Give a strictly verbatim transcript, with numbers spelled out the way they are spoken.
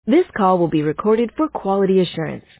This call will be recorded for quality assurance.